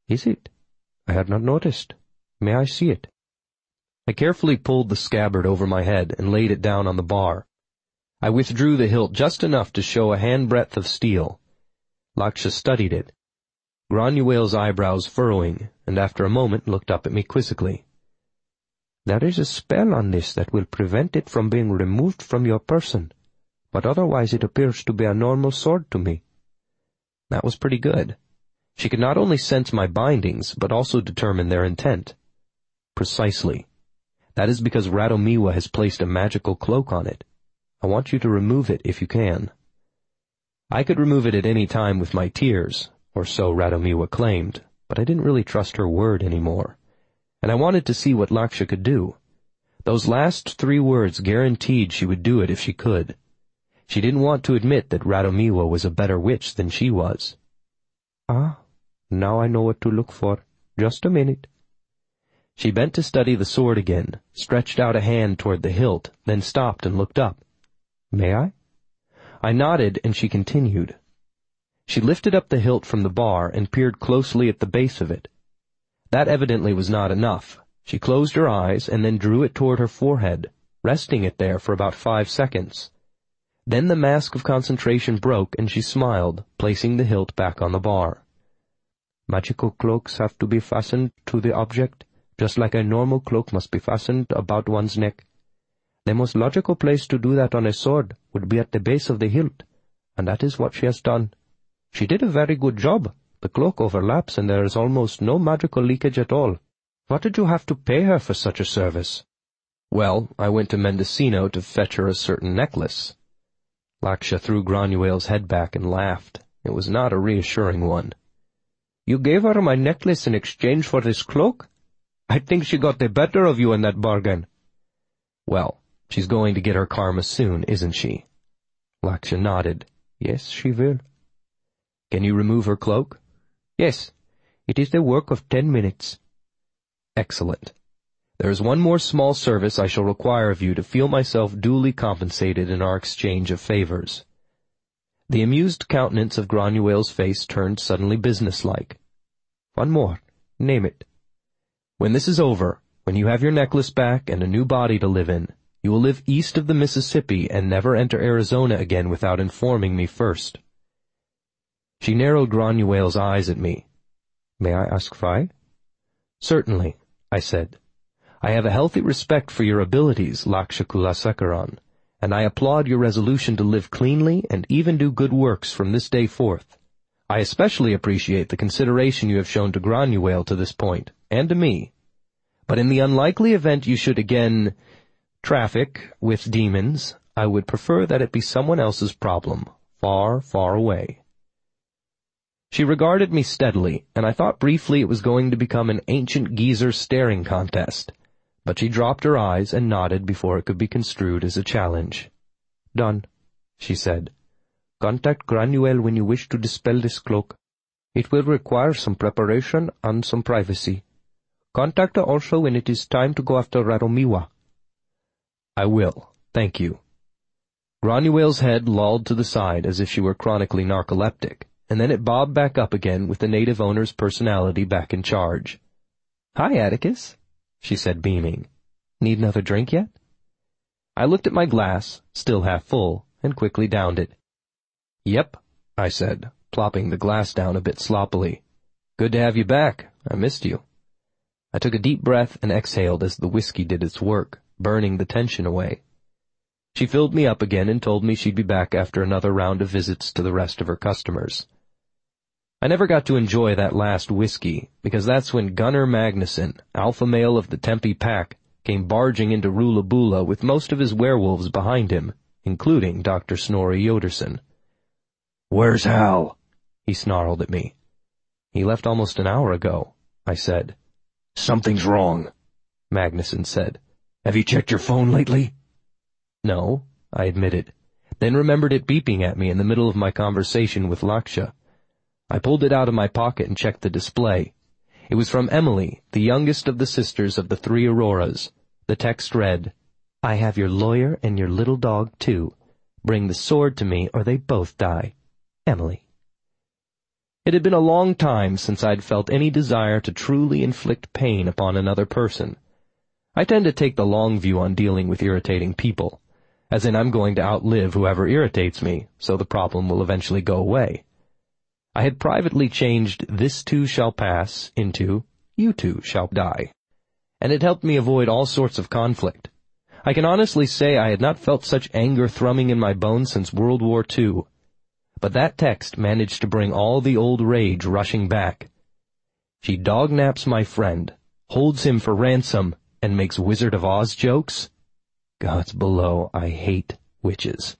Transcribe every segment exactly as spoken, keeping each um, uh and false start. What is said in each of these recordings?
"Is it? I had not noticed. May I see it?" I carefully pulled the scabbard over my head and laid it down on the bar. I withdrew the hilt just enough to show a handbreadth of steel. Laksha studied it, Granuail's eyebrows furrowing, and after a moment looked up at me quizzically. "There is a spell on this that will prevent it from being removed from your person, but otherwise it appears to be a normal sword to me." That was pretty good. She could not only sense my bindings, but also determine their intent. "Precisely. That is because Radomiwa has placed a magical cloak on it. I want you to remove it if you can." I could remove it at any time with my tears, or so Radomiwa claimed, but I didn't really trust her word anymore, and I wanted to see what Laksha could do. Those last three words guaranteed she would do it if she could. She didn't want to admit that Radomiwa was a better witch than she was. "Ah, now I know what to look for. Just a minute." She bent to study the sword again, stretched out a hand toward the hilt, then stopped and looked up. "May I?" I nodded, and she continued. She lifted up the hilt from the bar and peered closely at the base of it. That evidently was not enough. She closed her eyes and then drew it toward her forehead, resting it there for about five seconds. Then the mask of concentration broke and she smiled, placing the hilt back on the bar. "Magical cloaks have to be fastened to the object, just like a normal cloak must be fastened about one's neck. The most logical place to do that on a sword would be at the base of the hilt, and that is what she has done. She did a very good job. The cloak overlaps and there is almost no magical leakage at all. What did you have to pay her for such a service?" "Well, I went to Mendocino to fetch her a certain necklace." Laksha threw Granuail's head back and laughed. It was not a reassuring one. "You gave her my necklace in exchange for this cloak? I think she got the better of you in that bargain." "Well, she's going to get her karma soon, isn't she?" Laksha nodded. "Yes, she will." "Can you remove her cloak?" "Yes. It is the work of ten minutes." "Excellent. There is one more small service I shall require of you to feel myself duly compensated in our exchange of favors." The amused countenance of Granuail's face turned suddenly businesslike. "One more. Name it." "When this is over, when you have your necklace back and a new body to live in, you will live east of the Mississippi and never enter Arizona again without informing me first." She narrowed Granuail's eyes at me. "May I ask why?" "Certainly," I said. "I have a healthy respect for your abilities, Laksha Kulasekaran, and I applaud your resolution to live cleanly and even do good works from this day forth. I especially appreciate the consideration you have shown to Granuail to this point, and to me. But in the unlikely event you should again traffic with demons, I would prefer that it be someone else's problem, far, far away." She regarded me steadily, and I thought briefly it was going to become an ancient geezer staring contest, but she dropped her eyes and nodded before it could be construed as a challenge. "Done," she said. "Contact Granuail when you wish to dispel this cloak. It will require some preparation and some privacy. Contact her also when it is time to go after Radomiwa." "I will, thank you." Granuail's head lolled to the side as if she were chronically narcoleptic, and then it bobbed back up again with the native owner's personality back in charge. "Hi, Atticus," she said, beaming. "Need another drink yet?" I looked at my glass, still half full, and quickly downed it. "Yep," I said, plopping the glass down a bit sloppily. "Good to have you back. I missed you." I took a deep breath and exhaled as the whiskey did its work, burning the tension away. She filled me up again and told me she'd be back after another round of visits to the rest of her customers. I never got to enjoy that last whiskey, because that's when Gunnar Magnuson, alpha male of the Tempe pack, came barging into Rulabula with most of his werewolves behind him, including Doctor Snorri Yoderson. "Where's Hal?" he snarled at me. "He left almost an hour ago," I said. "Something's wrong," Magnuson said. "Have you checked your phone lately?" "No," I admitted, then remembered it beeping at me in the middle of my conversation with Laksha. I pulled it out of my pocket and checked the display. It was from Emily, the youngest of the sisters of the three Auroras. The text read, "I have your lawyer and your little dog, too. Bring the sword to me or they both die. Emily." It had been a long time since I'd felt any desire to truly inflict pain upon another person. I tend to take the long view on dealing with irritating people, as in I'm going to outlive whoever irritates me, so the problem will eventually go away. I had privately changed "this too shall pass" into "you too shall die," and it helped me avoid all sorts of conflict. I can honestly say I had not felt such anger thrumming in my bones since World War Two. But that text managed to bring all the old rage rushing back. She dognaps my friend, holds him for ransom, and makes Wizard of Oz jokes? Gods below, I hate witches.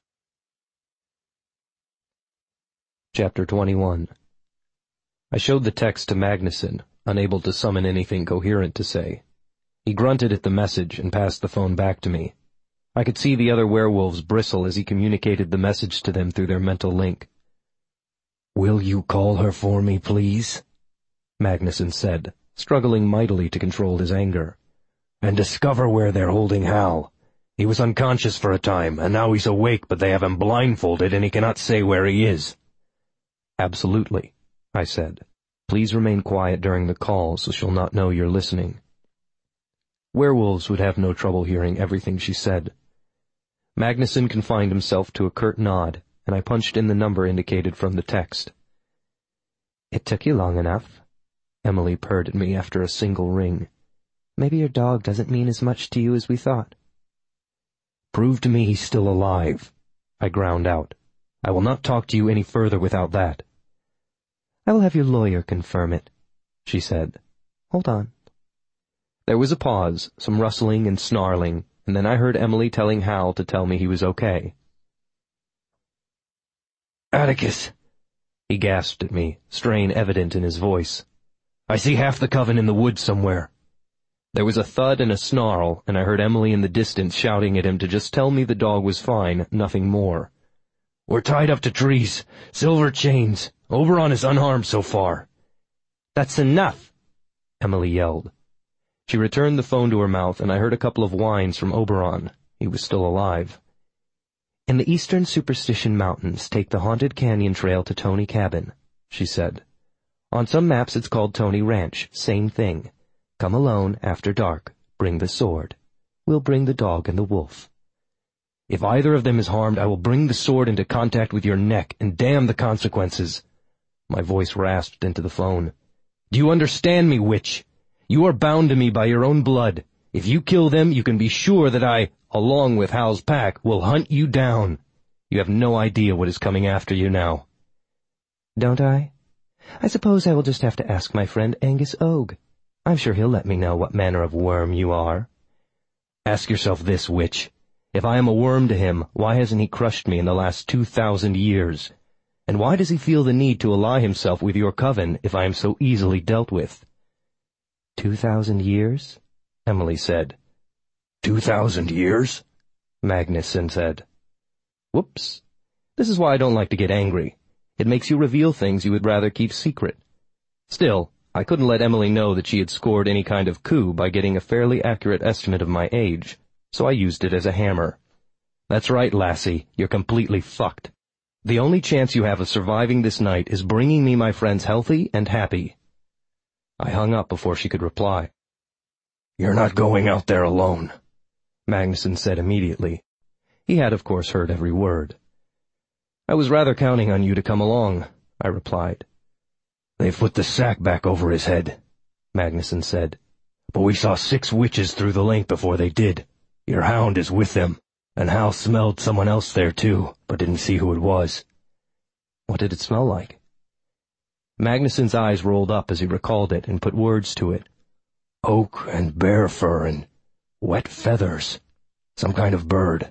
Chapter twenty-one. I showed the text to Magnusson, unable to summon anything coherent to say. He grunted at the message and passed the phone back to me. I could see the other werewolves bristle as he communicated the message to them through their mental link. "Will you call her for me, please?" Magnusson said, struggling mightily to control his anger. "And discover where they're holding Hal. He was unconscious for a time, and now he's awake, but they have him blindfolded and he cannot say where he is." "Absolutely," I said. "Please remain quiet during the call so she'll not know you're listening." Werewolves would have no trouble hearing everything she said. Magnusson confined himself to a curt nod, and I punched in the number indicated from the text. "It took you long enough," Emily purred at me after a single ring. "Maybe your dog doesn't mean as much to you as we thought." "Prove to me he's still alive," I ground out. "I will not talk to you any further without that." "I will have your lawyer confirm it," she said. "Hold on." There was a pause, some rustling and snarling, and then I heard Emily telling Hal to tell me he was okay. "Atticus," he gasped at me, strain evident in his voice. "I see half the coven in the woods somewhere." There was a thud and a snarl, and I heard Emily in the distance shouting at him to just tell me the dog was fine, nothing more. "We're tied up to trees, silver chains. Oberon is unharmed so far." "That's enough," Emily yelled. She returned the phone to her mouth, and I heard a couple of whines from Oberon. He was still alive. "In the eastern Superstition Mountains, take the Haunted Canyon Trail to Tony Cabin," she said. "On some maps it's called Tony Ranch, same thing. Come alone, after dark. Bring the sword. We'll bring the dog and the wolf." "If either of them is harmed, I will bring the sword into contact with your neck, and damn the consequences." My voice rasped into the phone. "Do you understand me, witch? You are bound to me by your own blood. If you kill them, you can be sure that I, along with Hal's pack, will hunt you down. You have no idea what is coming after you now." "Don't I? I suppose I will just have to ask my friend Angus Ogue. I'm sure he'll let me know what manner of worm you are." "Ask yourself this, witch. If I am a worm to him, why hasn't he crushed me in the last two thousand years? And why does he feel the need to ally himself with your coven if I am so easily dealt with?" Two thousand years?" Emily said. Two thousand years? Magnusson said. Whoops. This is why I don't like to get angry. It makes you reveal things you would rather keep secret. Still, I couldn't let Emily know that she had scored any kind of coup by getting a fairly accurate estimate of my age, so I used it as a hammer. That's right, lassie, you're completely fucked. The only chance you have of surviving this night is bringing me my friends healthy and happy. I hung up before she could reply. You're not going out there alone, Magnusson said immediately. He had, of course, heard every word. I was rather counting on you to come along, I replied. They've put the sack back over his head, Magnusson said. But we saw six witches through the link before they did. Your hound is with them, and Hal smelled someone else there too, but didn't see who it was. What did it smell like? Magnusson's eyes rolled up as he recalled it and put words to it. Oak and bear fur and wet feathers. Some kind of bird.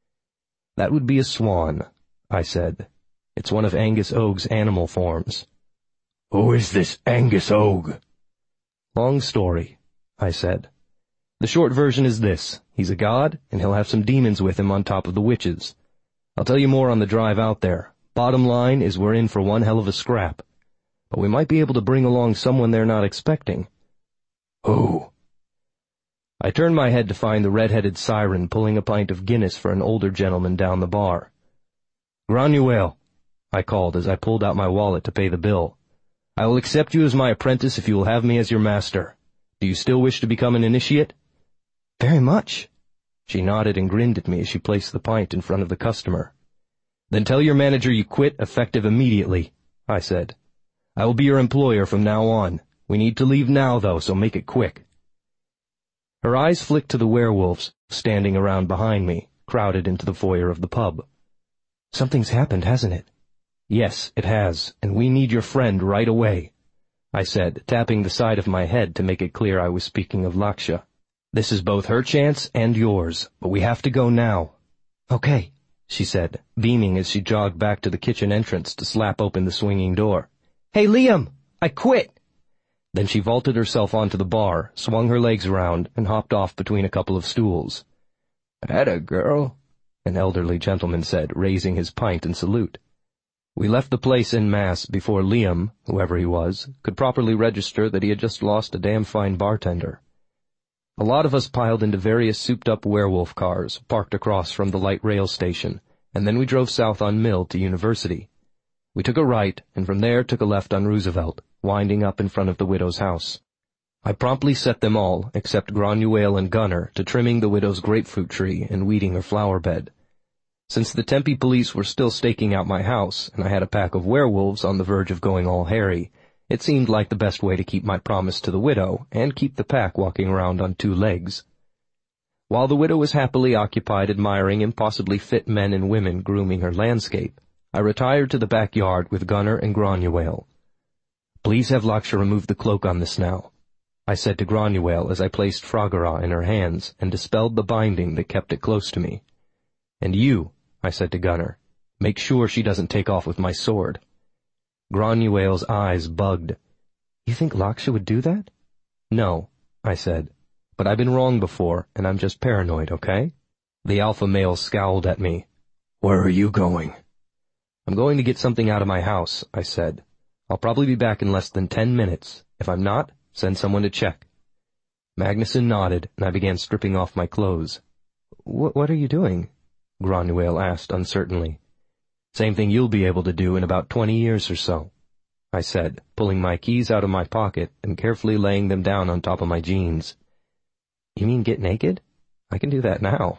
That would be a swan, I said. It's one of Angus Ogue's animal forms. Who is this Angus Ogue? Long story, I said. The short version is this. He's a god, and he'll have some demons with him on top of the witches. I'll tell you more on the drive out there. Bottom line is we're in for one hell of a scrap. But we might be able to bring along someone they're not expecting. Who? I turned my head to find the red-headed siren pulling a pint of Guinness for an older gentleman down the bar. Granuaile, I called as I pulled out my wallet to pay the bill. I will accept you as my apprentice if you will have me as your master. Do you still wish to become an initiate?" "Very much." She nodded and grinned at me as she placed the pint in front of the customer. "Then tell your manager you quit, effective immediately," I said. "I will be your employer from now on. We need to leave now, though, so make it quick." Her eyes flicked to the werewolves, standing around behind me, crowded into the foyer of the pub. "Something's happened, hasn't it?" "Yes, it has, and we need your friend right away," I said, tapping the side of my head to make it clear I was speaking of Laksha. "This is both her chance and yours, but we have to go now." "Okay," she said, beaming as she jogged back to the kitchen entrance to slap open the swinging door. "Hey, Liam! I quit!" Then she vaulted herself onto the bar, swung her legs around, and hopped off between a couple of stools. "Atta girl," an elderly gentleman said, raising his pint in salute. We left the place en masse before Liam, whoever he was, could properly register that he had just lost a damn fine bartender. A lot of us piled into various souped-up werewolf cars, parked across from the light rail station, and then we drove south on Mill to University. We took a right, and from there took a left on Roosevelt, winding up in front of the widow's house. I promptly set them all, except Granuaile and Gunner, to trimming the widow's grapefruit tree and weeding her flower bed. Since the Tempe police were still staking out my house, and I had a pack of werewolves on the verge of going all hairy, it seemed like the best way to keep my promise to the widow and keep the pack walking around on two legs. While the widow was happily occupied admiring impossibly fit men and women grooming her landscape, I retired to the backyard with Gunner and Granuaile. "Please have Laksha remove the cloak on this now," I said to Granuaile as I placed Fragara in her hands and dispelled the binding that kept it close to me. "And you," I said to Gunner, "make sure she doesn't take off with my sword." Granuaile's eyes bugged. "You think Laksha would do that?" "No," I said, "but I've been wrong before, and I'm just paranoid, okay?" The alpha male scowled at me. "Where are you going?" "I'm going to get something out of my house," I said. "I'll probably be back in less than ten minutes. If I'm not, send someone to check." Magnuson nodded, and I began stripping off my clothes. "What, what are you doing?" Granuaile asked uncertainly. "Same thing you'll be able to do in about twenty years or so," I said, pulling my keys out of my pocket and carefully laying them down on top of my jeans. "You mean get naked? I can do that now."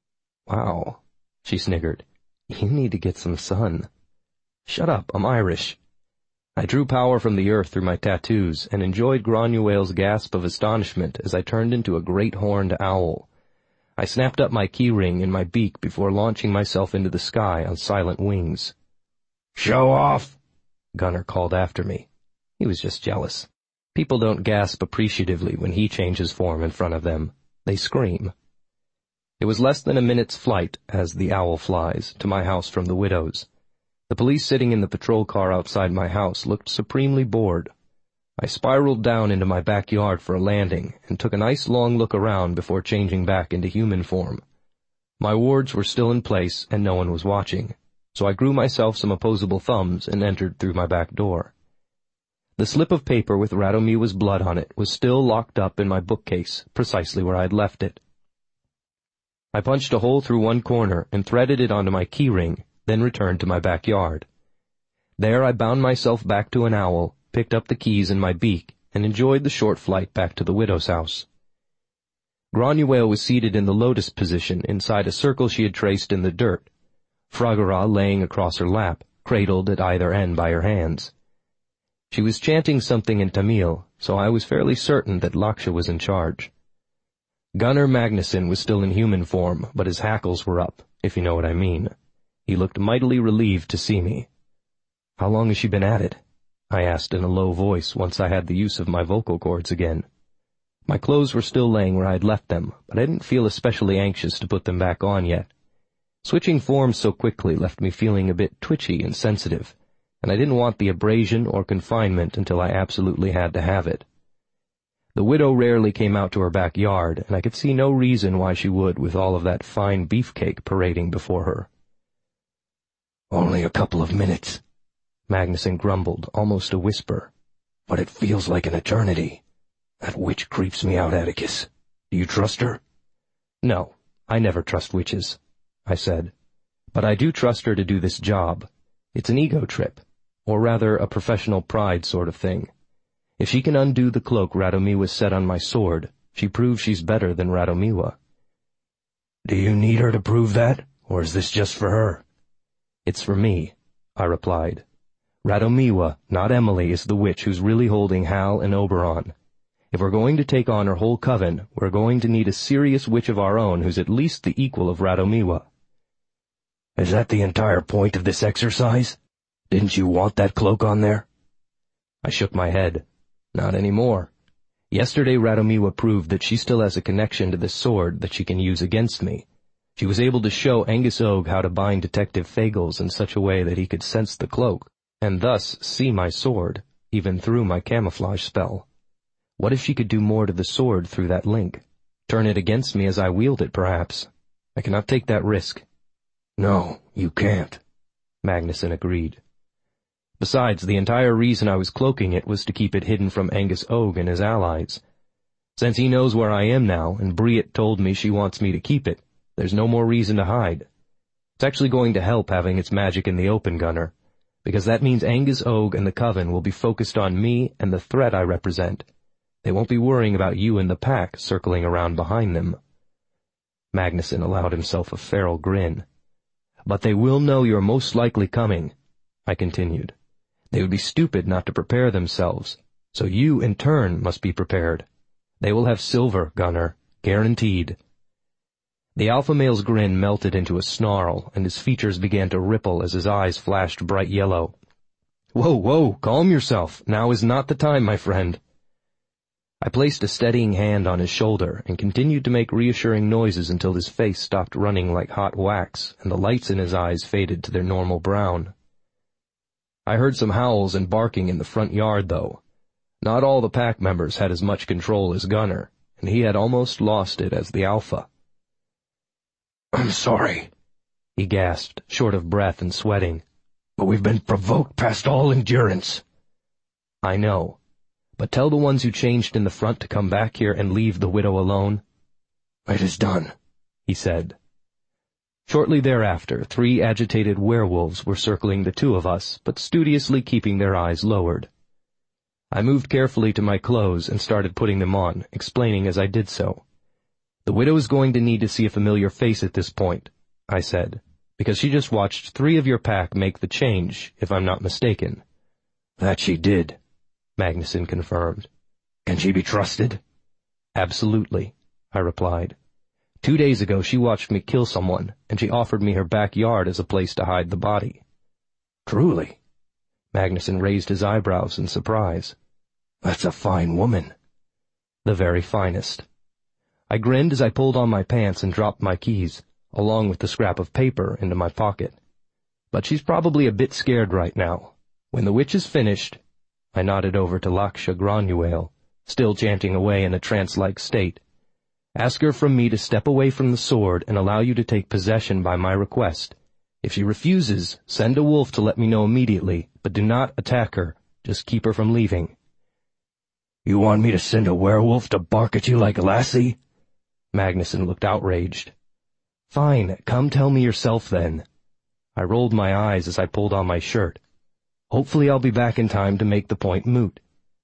"Wow," she sniggered. "You need to get some sun." "Shut up, I'm Irish." I drew power from the earth through my tattoos and enjoyed Granuaile's gasp of astonishment as I turned into a great horned owl. I snapped up my key ring in my beak before launching myself into the sky on silent wings. "Show off!" Gunner called after me. He was just jealous. People don't gasp appreciatively when he changes form in front of them. They scream. It was less than a minute's flight, as the owl flies, to my house from the widow's. The police sitting in the patrol car outside my house looked supremely bored. I spiraled down into my backyard for a landing and took a nice long look around before changing back into human form. My wards were still in place and no one was watching, so I grew myself some opposable thumbs and entered through my back door. The slip of paper with Radomiwa's blood on it was still locked up in my bookcase, precisely where I had left it. I punched a hole through one corner and threaded it onto my key ring, then returned to my backyard. There I bound myself back to an owl, picked up the keys in my beak, and enjoyed the short flight back to the widow's house. Granuaile was seated in the lotus position inside a circle she had traced in the dirt, Fragara laying across her lap, cradled at either end by her hands. She was chanting something in Tamil, so I was fairly certain that Laksha was in charge. Gunner Magnuson was still in human form, but his hackles were up, if you know what I mean. He looked mightily relieved to see me. "How long has she been at it?" I asked in a low voice once I had the use of my vocal cords again. My clothes were still laying where I had left them, but I didn't feel especially anxious to put them back on yet. Switching forms so quickly left me feeling a bit twitchy and sensitive, and I didn't want the abrasion or confinement until I absolutely had to have it. The widow rarely came out to her backyard, and I could see no reason why she would with all of that fine beefcake parading before her. "Only a couple of minutes," Magnuson grumbled, almost a whisper. "But it feels like an eternity. That witch creeps me out, Atticus. Do you trust her?" "No, I never trust witches," I said. "But I do trust her to do this job. It's an ego trip. or rather a professional pride sort of thing. If she can undo the cloak Radomiwa set on my sword, she proves she's better than Radomiwa. Do you need her to prove that, or is this just for her? It's for me, I replied. Radomiwa, not Emily, is the witch who's really holding Hal and Oberon. If we're going to take on her whole coven, we're going to need a serious witch of our own who's at least the equal of Radomiwa. Is that the entire point of this exercise? Didn't you want that cloak on there? I shook my head. Not anymore. Yesterday Radomiwa proved that she still has a connection to this sword that she can use against me. She was able to show Angus Og how to bind Detective Fagles in such a way that he could sense the cloak, and thus see my sword, even through my camouflage spell. What if she could do more to the sword through that link? Turn it against me as I wield it, perhaps. I cannot take that risk. No, you can't, Magnuson agreed. Besides, the entire reason I was cloaking it was to keep it hidden from Angus Og and his allies. Since he knows where I am now, and Briet told me she wants me to keep it, there's no more reason to hide. It's actually going to help having its magic in the open, Gunner, because that means Angus Og and the Coven will be focused on me and the threat I represent. They won't be worrying about you and the pack circling around behind them. Magnuson allowed himself a feral grin. But they will know you're most likely coming, I continued. They would be stupid not to prepare themselves, so you, in turn, must be prepared. They will have silver, Gunner, guaranteed. The alpha male's grin melted into a snarl, and his features began to ripple as his eyes flashed bright yellow. Whoa, whoa, calm yourself. Now is not the time, my friend. I placed a steadying hand on his shoulder and continued to make reassuring noises until his face stopped running like hot wax and the lights in his eyes faded to their normal brown. I heard some howls and barking in the front yard, though. Not all the pack members had as much control as Gunner, and he had almost lost it as the alpha. I'm sorry, he gasped, short of breath and sweating. But we've been provoked past all endurance. I know. But tell the ones who changed in the front to come back here and leave the widow alone. It is done, he said. Shortly thereafter, three agitated werewolves were circling the two of us, but studiously keeping their eyes lowered. I moved carefully to my clothes and started putting them on, explaining as I did so. The widow is going to need to see a familiar face at this point, I said, because she just watched three of your pack make the change, if I'm not mistaken. That she did, Magnuson confirmed. Can she be trusted? Absolutely, I replied. Two days ago she watched me kill someone, and she offered me her backyard as a place to hide the body. Truly? Magnuson raised his eyebrows in surprise. That's a fine woman. The very finest. I grinned as I pulled on my pants and dropped my keys, along with the scrap of paper, into my pocket. But she's probably a bit scared right now. When the witch is finished, I nodded over to Laksha Granuaile, still chanting away in a trance-like state. Ask her from me to step away from the sword and allow you to take possession by my request. If she refuses, send a wolf to let me know immediately, but do not attack her. Just keep her from leaving. You want me to send a werewolf to bark at you like Lassie? Magnuson looked outraged. Fine, come tell me yourself then. I rolled my eyes as I pulled on my shirt. Hopefully I'll be back in time to make the point moot.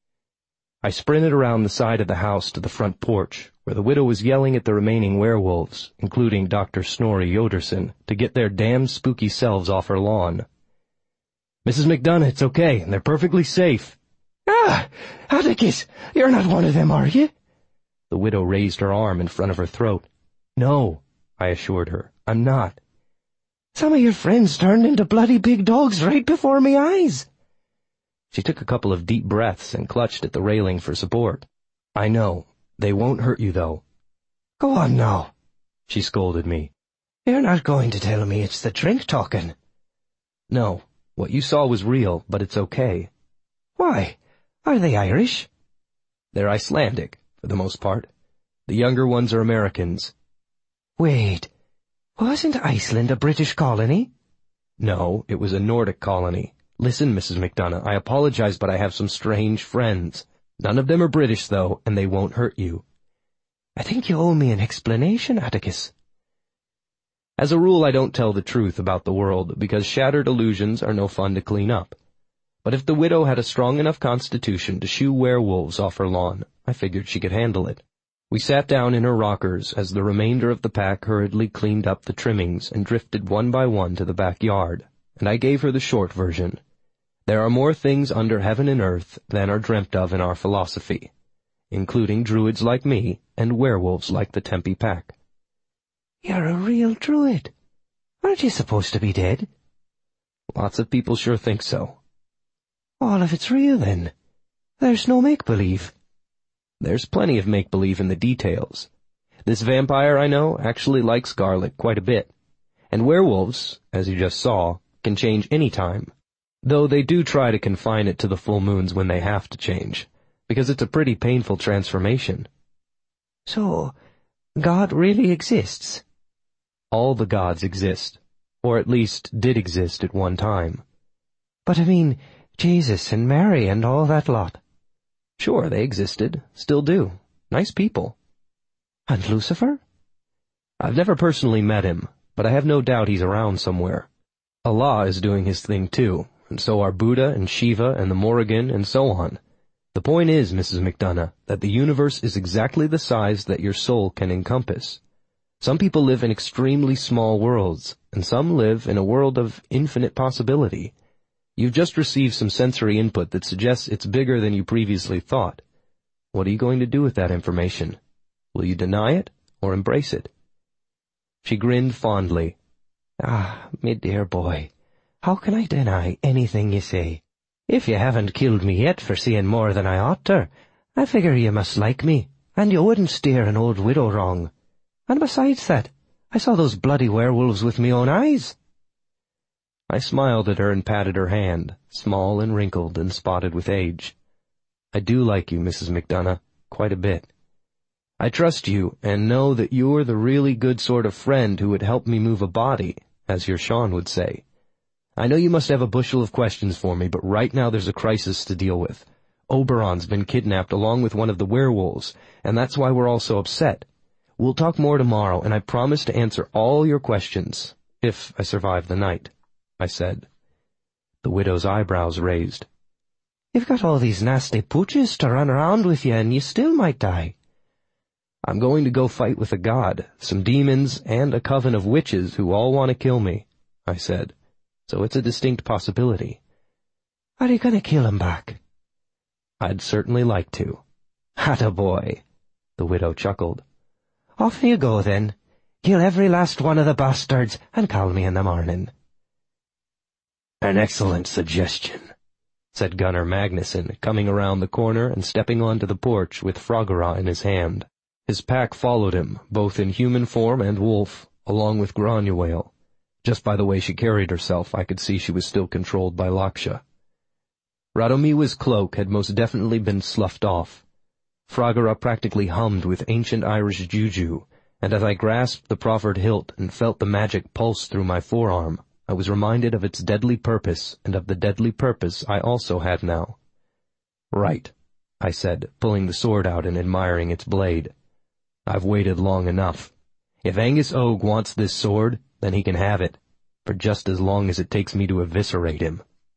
I sprinted around the side of the house to the front porch, where the widow was yelling at the remaining werewolves, including Doctor Snorri Yoderson, to get their damn spooky selves off her lawn. Missus McDonough, it's okay. They're perfectly safe. Ah! Atticus, you're not one of them, are you? The widow raised her arm in front of her throat. No, I assured her, I'm not. Some of your friends turned into bloody big dogs right before me eyes. She took a couple of deep breaths and clutched at the railing for support. I know. They won't hurt you, though. Go on now, she scolded me. You're not going to tell me it's the drink talking. No, what you saw was real, but it's okay. Why? Are they Irish? They're Icelandic, for the most part. The younger ones are Americans. Wait, wasn't Iceland a British colony? No, it was a Nordic colony. Listen, Missus McDonough, I apologize, but I have some strange friends. None of them are British, though, and they won't hurt you. I think you owe me an explanation, Atticus. As a rule, I don't tell the truth about the world, because shattered illusions are no fun to clean up. But if the widow had a strong enough constitution to shoo werewolves off her lawn, I figured she could handle it. We sat down in her rockers as the remainder of the pack hurriedly cleaned up the trimmings and drifted one by one to the backyard, and I gave her the short version. There are more things under heaven and earth than are dreamt of in our philosophy, including druids like me and werewolves like the Tempe pack. You're a real druid. Aren't you supposed to be dead? Lots of people sure think so. All of it's real, then. There's no make-believe. There's plenty of make-believe in the details. This vampire I know actually likes garlic quite a bit. And werewolves, as you just saw, can change any time, though they do try to confine it to the full moons when they have to change, because it's a pretty painful transformation. So, God really exists? All the gods exist, or at least did exist at one time. But I mean, Jesus and Mary and all that lot. Sure, they existed, still do. Nice people. And Lucifer? I've never personally met him, but I have no doubt he's around somewhere. Allah is doing his thing too, and so are Buddha and Shiva and the Morrigan and so on. The point is, Missus McDonough, that the universe is exactly the size that your soul can encompass. Some people live in extremely small worlds, and some live in a world of infinite possibility. You've just received some sensory input that suggests it's bigger than you previously thought. What are you going to do with that information? Will you deny it or embrace it? She grinned fondly. Ah, me dear boy, how can I deny anything you say? If you haven't killed me yet for seeing more than I ought to, I figure you must like me, and you wouldn't steer an old widow wrong. And besides that, I saw those bloody werewolves with me own eyes. I smiled at her and patted her hand, small and wrinkled and spotted with age. I do like you, Missus McDonough, quite a bit. I trust you and know that you're the really good sort of friend who would help me move a body, as your Sean would say. I know you must have a bushel of questions for me, but right now there's a crisis to deal with. Oberon's been kidnapped along with one of the werewolves, and that's why we're all so upset. We'll talk more tomorrow, and I promise to answer all your questions, if I survive the night, I said. The widow's eyebrows raised. You've got all these nasty pooches to run around with you, and you still might die. I'm going to go fight with a god, some demons, and a coven of witches who all want to kill me, I said. So it's a distinct possibility. Are you going to kill him back? I'd certainly like to. Attaboy, the widow chuckled. Off you go, then. Kill every last one of the bastards, and call me in the morning. An excellent suggestion, said Gunnar Magnusson, coming around the corner and stepping onto the porch with Froggerah in his hand. His pack followed him, both in human form and wolf, along with Granuaile. Just by the way she carried herself, I could see she was still controlled by Laksha. Radomiwa's cloak had most definitely been sloughed off. Froggerah practically hummed with ancient Irish juju, and as I grasped the proffered hilt and felt the magic pulse through my forearm, I was reminded of its deadly purpose and of the deadly purpose I also had now. Right, I said, pulling the sword out and admiring its blade. I've waited long enough. If Angus Og wants this sword, then he can have it, for just as long as it takes me to eviscerate him.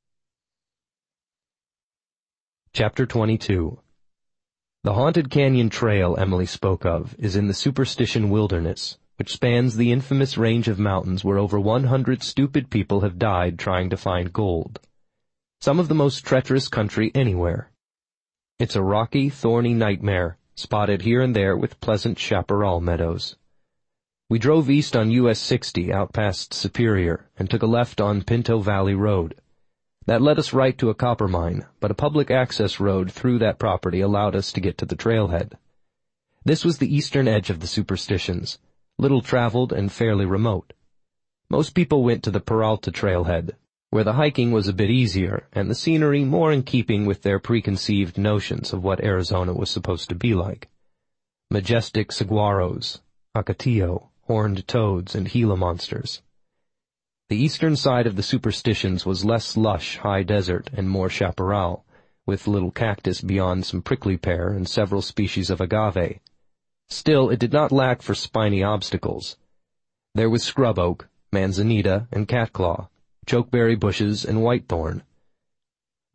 Chapter twenty-two. The haunted canyon trail Emily spoke of is in the Superstition Wilderness, which spans the infamous range of mountains where over one hundred stupid people have died trying to find gold. Some of the most treacherous country anywhere. It's a rocky, thorny nightmare, spotted here and there with pleasant chaparral meadows. We drove east on U S sixty out past Superior and took a left on Pinto Valley Road. That led us right to a copper mine, but a public access road through that property allowed us to get to the trailhead. This was the eastern edge of the Superstitions, little traveled and fairly remote. Most people went to the Peralta trailhead, where the hiking was a bit easier and the scenery more in keeping with their preconceived notions of what Arizona was supposed to be like. Majestic saguaros, acatillo, horned toads, and Gila monsters. The eastern side of the Superstitions was less lush high desert and more chaparral, with little cactus beyond some prickly pear and several species of agave. Still, it did not lack for spiny obstacles. There was scrub oak, manzanita, and catclaw, chokeberry bushes, and whitethorn.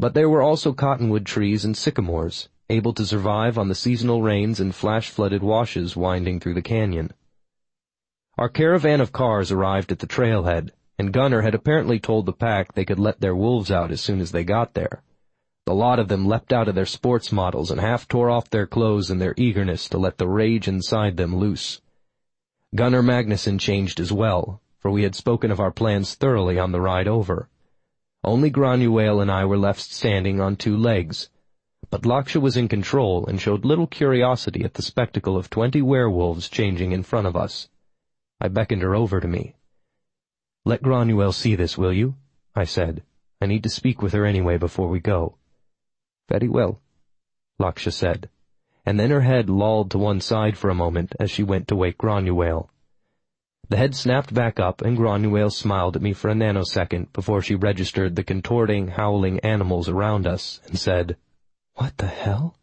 But there were also cottonwood trees and sycamores, able to survive on the seasonal rains and flash-flooded washes winding through the canyon. Our caravan of cars arrived at the trailhead, and Gunnar had apparently told the pack they could let their wolves out as soon as they got there. The lot of them leapt out of their sports models and half tore off their clothes in their eagerness to let the rage inside them loose. Gunnar Magnusson changed as well, for we had spoken of our plans thoroughly on the ride over. Only Granuaile and I were left standing on two legs, but Laksha was in control and showed little curiosity at the spectacle of twenty werewolves changing in front of us. I beckoned her over to me. "Let Granuaile see this, will you?" I said. "I need to speak with her anyway before we go." "Very well," Laksha said, and then her head lolled to one side for a moment as she went to wake Granuaile. The head snapped back up, and Granuaile smiled at me for a nanosecond before she registered the contorting, howling animals around us and said, "What the hell?"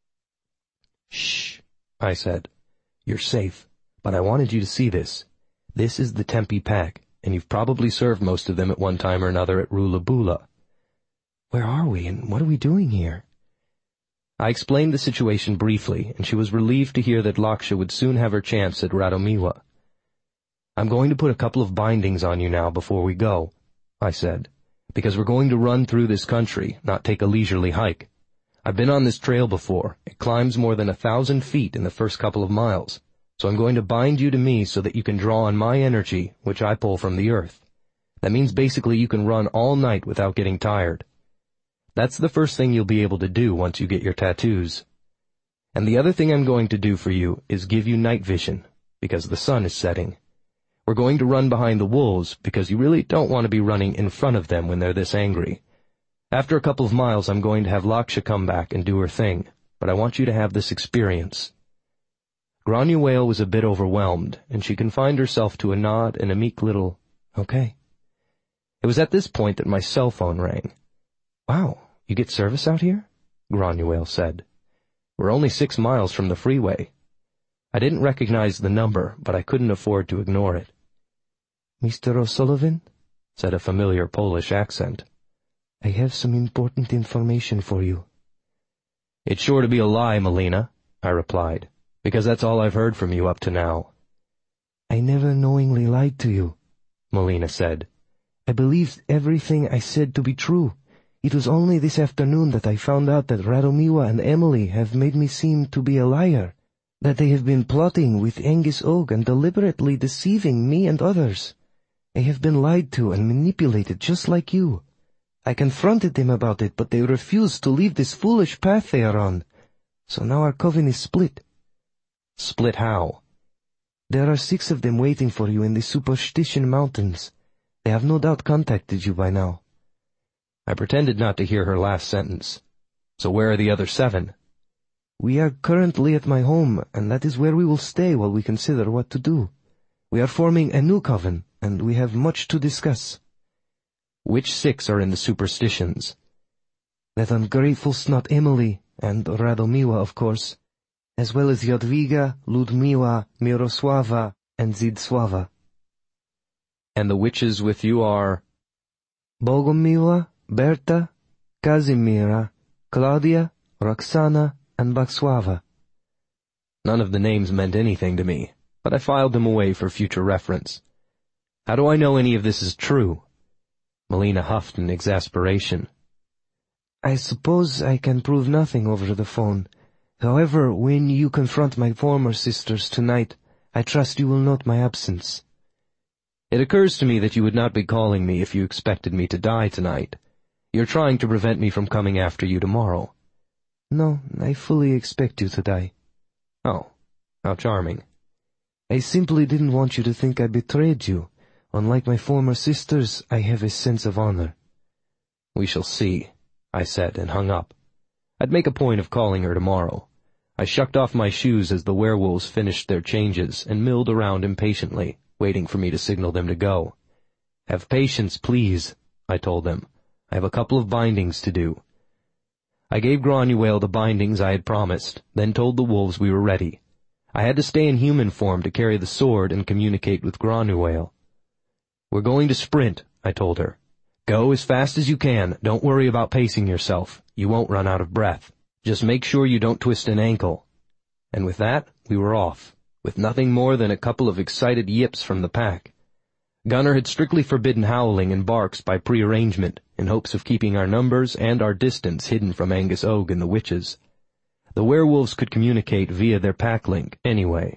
"Shh," I said. "You're safe, but I wanted you to see this. This is the Tempe pack, and you've probably served most of them at one time or another at Rulabula." "Where are we, and what are we doing here?" I explained the situation briefly, and she was relieved to hear that Laksha would soon have her chance at Radomiwa. "I'm going to put a couple of bindings on you now before we go," I said, "because we're going to run through this country, not take a leisurely hike. I've been on this trail before. It climbs more than a thousand feet in the first couple of miles, so I'm going to bind you to me so that you can draw on my energy, which I pull from the earth. That means basically you can run all night without getting tired. That's the first thing you'll be able to do once you get your tattoos. And the other thing I'm going to do for you is give you night vision, because the sun is setting. We're going to run behind the wolves, because you really don't want to be running in front of them when they're this angry. After a couple of miles, I'm going to have Laksha come back and do her thing, but I want you to have this experience." Granuaile was a bit overwhelmed, and she confined herself to a nod and a meek little, "Okay." It was at this point that my cell phone rang. "Wow, you get service out here?" Granuaile said. "We're only six miles from the freeway." I didn't recognize the number, but I couldn't afford to ignore it. "Mister O'Sullivan," said a familiar Polish accent, "I have some important information for you." "It's sure to be a lie, Melina," I replied, "because that's all I've heard from you up to now." "I never knowingly lied to you," Melina said. "I believed everything I said to be true. It was only this afternoon that I found out that Radomiwa and Emily have made me seem to be a liar, that they have been plotting with Angus Og and deliberately deceiving me and others. I have been lied to and manipulated just like you. I confronted them about it, but they refused to leave this foolish path they are on. So now our coven is split." "Split how?" "There are six of them waiting for you in the Superstition Mountains. They have no doubt contacted you by now." I pretended not to hear her last sentence. "So where are the other seven?" "We are currently at my home, and that is where we will stay while we consider what to do. We are forming a new coven, and we have much to discuss." "Which six are in the Superstitions?" "That ungrateful snot Emily, and Radomiwa, of course, as well as Jadwiga, Ludmiła, Mirosława, and Zdzisława." "And the witches with you are?" "Bogumiła, Berta, Kazimira, Claudia, Roxana, and Baksława." None of the names meant anything to me, but I filed them away for future reference. "How do I know any of this is true?" Melina huffed in exasperation. "I suppose I can prove nothing over the phone. However, when you confront my former sisters tonight, I trust you will note my absence." "It occurs to me that you would not be calling me if you expected me to die tonight. You're trying to prevent me from coming after you tomorrow." "No, I fully expect you to die." "Oh, how charming." "I simply didn't want you to think I betrayed you. Unlike my former sisters, I have a sense of honor." "We shall see," I said, and hung up. I'd make a point of calling her tomorrow. I shucked off my shoes as the werewolves finished their changes and milled around impatiently, waiting for me to signal them to go. "Have patience, please," I told them. "I have a couple of bindings to do." I gave Granuaile the bindings I had promised, then told the wolves we were ready. I had to stay in human form to carry the sword and communicate with Granuaile. "We're going to sprint," I told her. Go as fast as you can. Don't worry about pacing yourself. You won't run out of breath. Just make sure you don't twist an ankle." And with that, we were off, with nothing more than a couple of excited yips from the pack. Gunnar had strictly forbidden howling and barks by prearrangement, in hopes of keeping our numbers and our distance hidden from Angus Og and the witches. The werewolves could communicate via their pack link, anyway.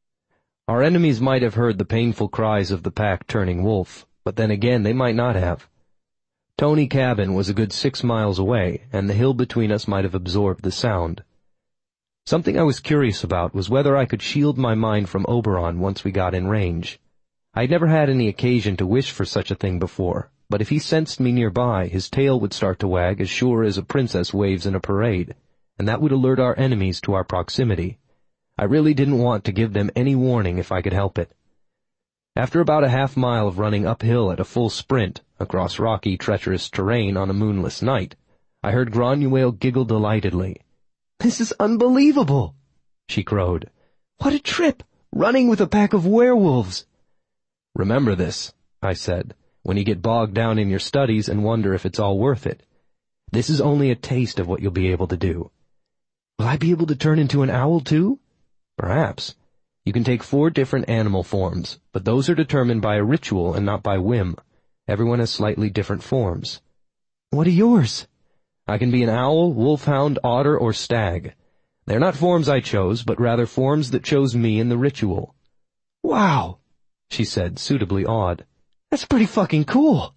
Our enemies might have heard the painful cries of the pack turning wolf, but then again they might not have. Tony Cabin was a good six miles away, and the hill between us might have absorbed the sound. Something I was curious about was whether I could shield my mind from Oberon once we got in range. I had never had any occasion to wish for such a thing before, but if he sensed me nearby, his tail would start to wag as sure as a princess waves in a parade, and that would alert our enemies to our proximity. I really didn't want to give them any warning if I could help it. After about a half mile of running uphill at a full sprint, across rocky, treacherous terrain on a moonless night, I heard Granuaile giggle delightedly. "This is unbelievable," she crowed. "What a trip, running with a pack of werewolves." "Remember this," I said, "when you get bogged down in your studies and wonder if it's all worth it. This is only a taste of what you'll be able to do." "Will I be able to turn into an owl, too?" "Perhaps. You can take four different animal forms, but those are determined by a ritual and not by whim. Everyone has slightly different forms." "What are yours?" "I can be an owl, wolfhound, otter, or stag. They're not forms I chose, but rather forms that chose me in the ritual." "Wow," she said, suitably awed. "That's pretty fucking cool."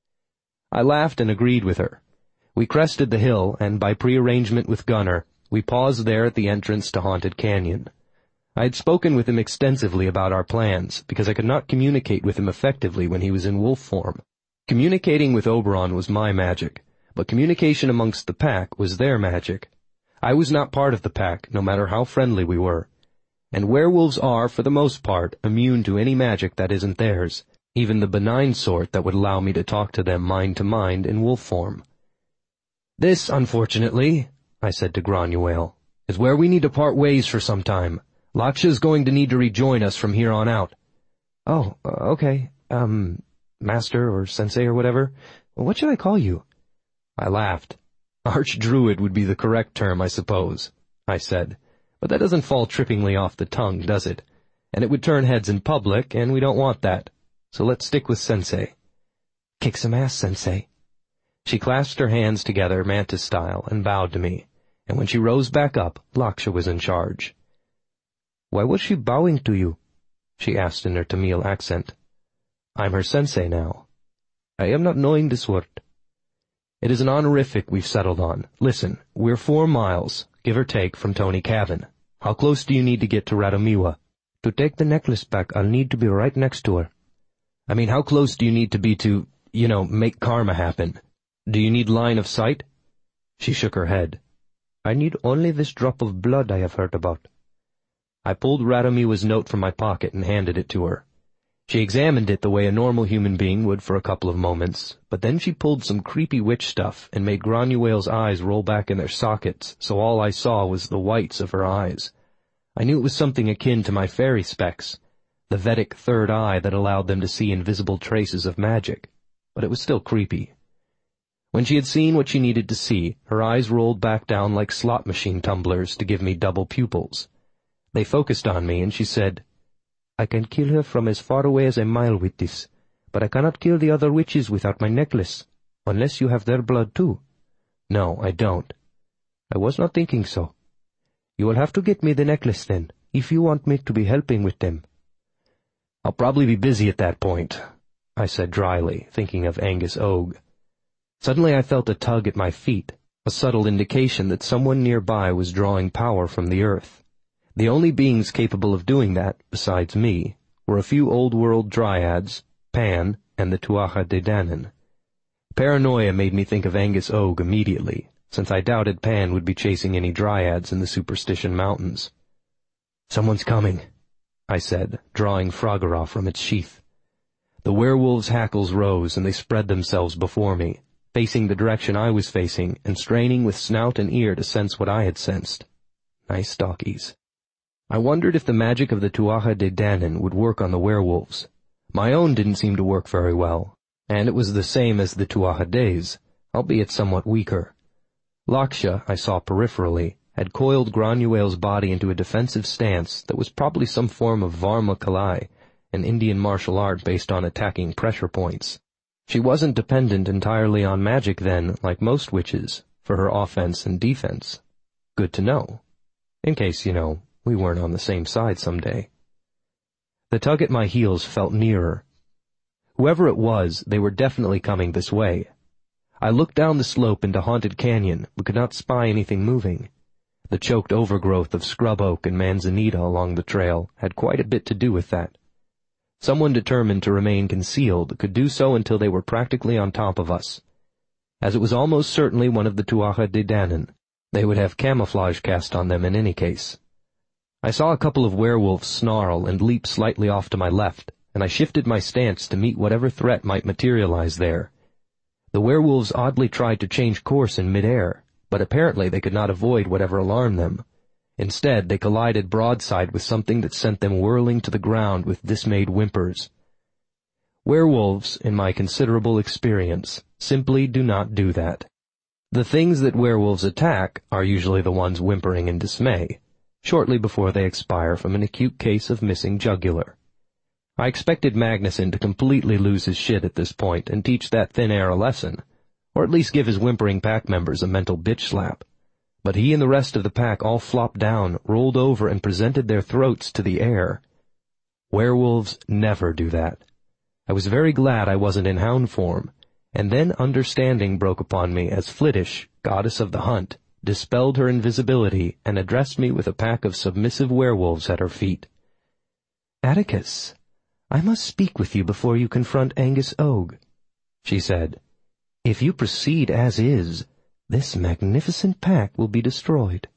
I laughed and agreed with her. We crested the hill, and by prearrangement with Gunnar, we paused there at the entrance to Haunted Canyon. I had spoken with him extensively about our plans, because I could not communicate with him effectively when he was in wolf form. Communicating with Oberon was my magic, but communication amongst the pack was their magic. I was not part of the pack, no matter how friendly we were. And werewolves are, for the most part, immune to any magic that isn't theirs, even the benign sort that would allow me to talk to them mind to mind in wolf form. "This, unfortunately," I said to Granuaile, "is where we need to part ways for some time. Laksha's going to need to rejoin us from here on out." "Oh, uh, okay. Um, master or sensei or whatever. What should I call you?" I laughed. "Archdruid would be the correct term, I suppose," I said. "But that doesn't fall trippingly off the tongue, does it? And it would turn heads in public, and we don't want that. So let's stick with sensei." "Kick some ass, sensei." She clasped her hands together, mantis style, and bowed to me, and when she rose back up, Laksha was in charge. "Why was she bowing to you?" she asked in her Tamil accent. "I'm her sensei now." "I am not knowing this word." "It is an honorific we've settled on. Listen, we're four miles, give or take, from Tony Cabin. How close do you need to get to Radomiwa?" "To take the necklace back, I'll need to be right next to her." "I mean, how close do you need to be to, you know, make karma happen? Do you need line of sight?" She shook her head. "I need only this drop of blood I have heard about." I pulled Radomiwa's note from my pocket and handed it to her. She examined it the way a normal human being would for a couple of moments, but then she pulled some creepy witch stuff and made Granuaile's eyes roll back in their sockets, so all I saw was the whites of her eyes. I knew it was something akin to my fairy specs, the Vedic third eye that allowed them to see invisible traces of magic, but it was still creepy. When she had seen what she needed to see, her eyes rolled back down like slot machine tumblers to give me double pupils. They focused on me, and she said, "I can kill her from as far away as a mile with this, but I cannot kill the other witches without my necklace, unless you have their blood too." "No, I don't." "I was not thinking so. You will have to get me the necklace then, if you want me to be helping with them." "I'll probably be busy at that point," I said dryly, thinking of Angus Og. Suddenly I felt a tug at my feet, a subtle indication that someone nearby was drawing power from the earth. The only beings capable of doing that, besides me, were a few old-world dryads, Pan, and the Tuatha De Danann. Paranoia made me think of Angus Og immediately, since I doubted Pan would be chasing any dryads in the Superstition Mountains. "Someone's coming," I said, drawing Froggerah from its sheath. The werewolves' hackles rose, and they spread themselves before me, facing the direction I was facing and straining with snout and ear to sense what I had sensed. Nice doggies. I wondered if the magic of the Tuatha De Danann would work on the werewolves. My own didn't seem to work very well, And it was the same as the Tuatha Dés, albeit somewhat weaker. Laksha, I saw peripherally, had coiled Granuail's body into a defensive stance that was probably some form of Varma Kalai, an Indian martial art based on attacking pressure points. She wasn't dependent entirely on magic then, like most witches, for her offense and defense. Good to know. In case, you know, we weren't on the same side someday. The tug at my heels felt nearer. Whoever it was, they were definitely coming this way. I looked down the slope into Haunted Canyon, but could not spy anything moving. The choked overgrowth of scrub oak and manzanita along the trail had quite a bit to do with that. Someone determined to remain concealed could do so until they were practically on top of us. As it was almost certainly one of the Tuatha Dé Danann, they would have camouflage cast on them in any case. I saw a couple of werewolves snarl and leap slightly off to my left, and I shifted my stance to meet whatever threat might materialize there. The werewolves oddly tried to change course in midair, but apparently they could not avoid whatever alarmed them. Instead, they collided broadside with something that sent them whirling to the ground with dismayed whimpers. Werewolves, in my considerable experience, simply do not do that. The things that werewolves attack are usually the ones whimpering in dismay, shortly before they expire from an acute case of missing jugular. I expected Magnuson to completely lose his shit at this point and teach that thin air a lesson, or at least give his whimpering pack members a mental bitch slap. But he and the rest of the pack all flopped down, rolled over, and presented their throats to the air. Werewolves never do that. I was very glad I wasn't in hound form, and then understanding broke upon me as Flittish, goddess of the hunt, dispelled her invisibility and addressed me with a pack of submissive werewolves at her feet. "Atticus, I must speak with you before you confront Angus Og," she said. "If you proceed as is, this magnificent pack will be destroyed."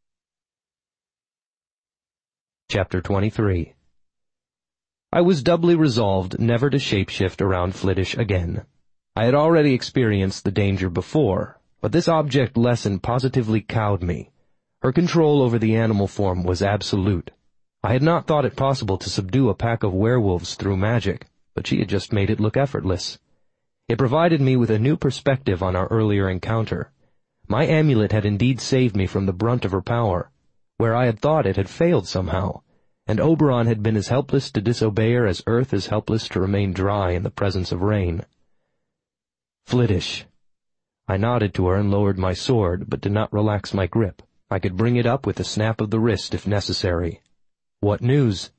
Chapter twenty-three. I was doubly resolved never to shapeshift around Flittish again. I had already experienced the danger before, but this object lesson positively cowed me. Her control over the animal form was absolute. I had not thought it possible to subdue a pack of werewolves through magic, but she had just made it look effortless. It provided me with a new perspective on our earlier encounter. My amulet had indeed saved me from the brunt of her power, where I had thought it had failed somehow, and Oberon had been as helpless to disobey her as earth is helpless to remain dry in the presence of rain. "Flittish." I nodded to her and lowered my sword, but did not relax my grip. I could bring it up with a snap of the wrist if necessary. "What news?"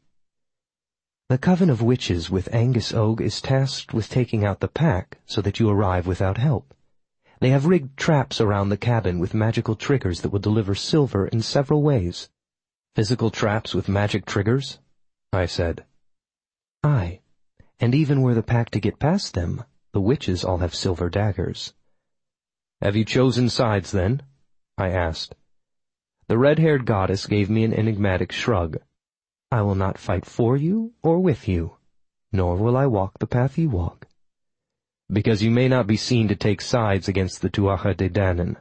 "The Coven of Witches with Angus Og is tasked with taking out the pack so that you arrive without help. They have rigged traps around the cabin with magical triggers that will deliver silver in several ways." "Physical traps with magic triggers?" I said. "Aye, and even were the pack to get past them, the witches all have silver daggers." "Have you chosen sides, then?" I asked. The red-haired goddess gave me an enigmatic shrug. "I will not fight for you or with you, nor will I walk the path you walk." "Because you may not be seen to take sides against the Tuatha Dé Danann."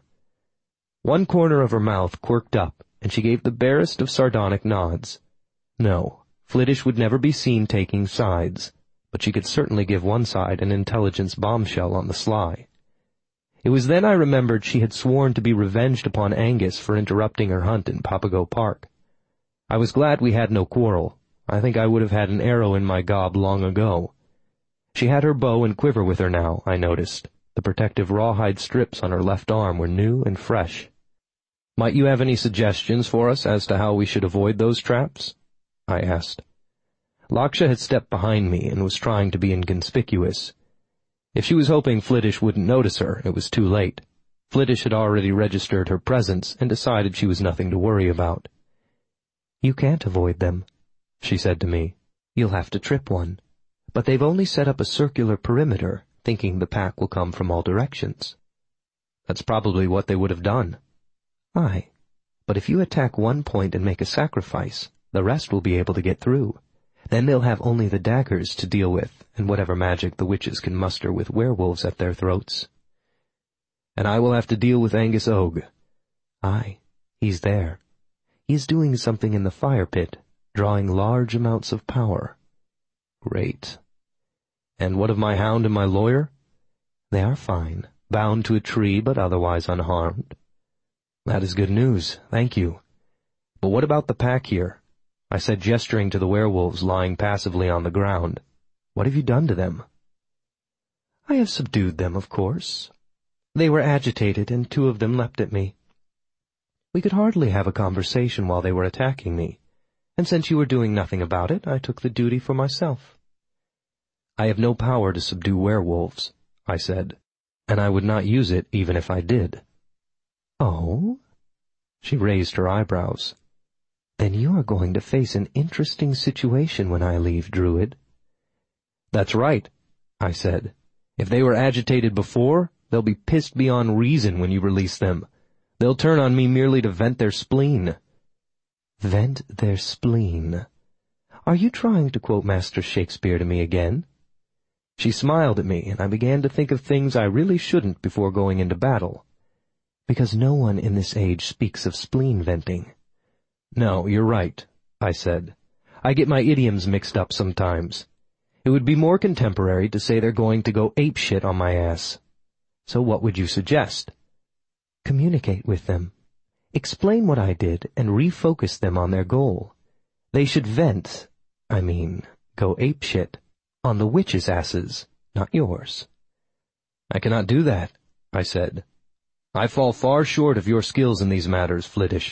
One corner of her mouth quirked up, and she gave the barest of sardonic nods. No, Flittish would never be seen taking sides, but she could certainly give one side an intelligence bombshell on the sly. It was then I remembered she had sworn to be revenged upon Angus for interrupting her hunt in Papago Park. I was glad we had no quarrel. I think I would have had an arrow in my gob long ago. She had her bow and quiver with her now, I noticed. The protective rawhide strips on her left arm were new and fresh. "Might you have any suggestions for us as to how we should avoid those traps?" I asked. Laksha had stepped behind me and was trying to be inconspicuous. If she was hoping Flittish wouldn't notice her, it was too late. Flittish had already registered her presence and decided she was nothing to worry about. "You can't avoid them," she said to me. "You'll have to trip one. But they've only set up a circular perimeter, thinking the pack will come from all directions." "That's probably what they would have done." "Aye, but if you attack one point and make a sacrifice, the rest will be able to get through. Then they'll have only the daggers to deal with, and whatever magic the witches can muster with werewolves at their throats." "And I will have to deal with Angus Og." "Aye, he's there. He is doing something in the fire pit, drawing large amounts of power." "Great. And what of my hound and my lawyer? They are fine, bound to a tree but otherwise unharmed. That is good news, thank you. But what about the pack here? I said, gesturing to the werewolves lying passively on the ground. What have you done to them? I have subdued them, of course. They were agitated, and two of them leapt at me. We could hardly have a conversation while they were attacking me, and since you were doing nothing about it, I took the duty for myself. I have no power to subdue werewolves, I said, and I would not use it even if I did. Oh? She raised her eyebrows. Then you are going to face an interesting situation when I leave, Druid. That's right, I said. If they were agitated before, they'll be pissed beyond reason when you release them. They'll turn on me merely to vent their spleen. Vent their spleen. Are you trying to quote Master Shakespeare to me again? She smiled at me, and I began to think of things I really shouldn't before going into battle. Because no one in this age speaks of spleen venting. No, you're right, I said. I get my idioms mixed up sometimes. It would be more contemporary to say they're going to go apeshit on my ass. So what would you suggest? Communicate with them. Explain what I did and refocus them on their goal. They should vent, I mean, go apeshit, on the witches' asses, not yours. I cannot do that, I said. I fall far short of your skills in these matters, Flittish.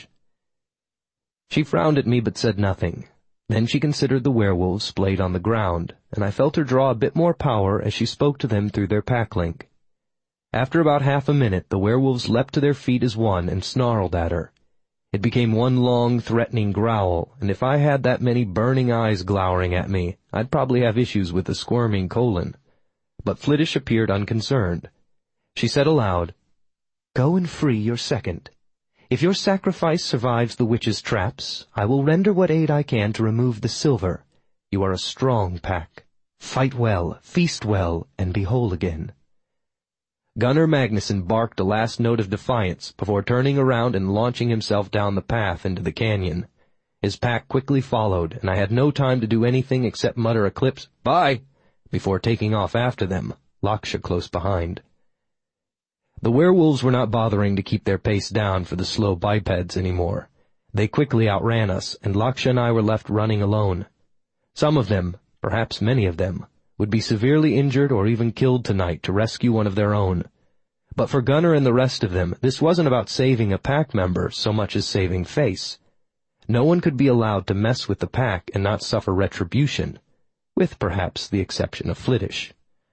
She frowned at me but said nothing. Then she considered the werewolves splayed on the ground, and I felt her draw a bit more power as she spoke to them through their pack-link. After about half a minute, the werewolves leapt to their feet as one and snarled at her. It became one long, threatening growl, and if I had that many burning eyes glowering at me, I'd probably have issues with the squirming colon. But Flittish appeared unconcerned. She said aloud, "Go and free your second. If your sacrifice survives the witch's traps, I will render what aid I can to remove the silver. You are a strong pack. Fight well, feast well, and be whole again." Gunnar Magnusson barked a last note of defiance before turning around and launching himself down the path into the canyon. His pack quickly followed, and I had no time to do anything except mutter a clipped "Bye!" before taking off after them, Laksha close behind. The werewolves were not bothering to keep their pace down for the slow bipeds anymore. They quickly outran us, and Laksha and I were left running alone. Some of them, perhaps many of them, would be severely injured or even killed tonight to rescue one of their own. But for Gunnar and the rest of them, this wasn't about saving a pack member so much as saving face. No one could be allowed to mess with the pack and not suffer retribution, with perhaps the exception of Flittish.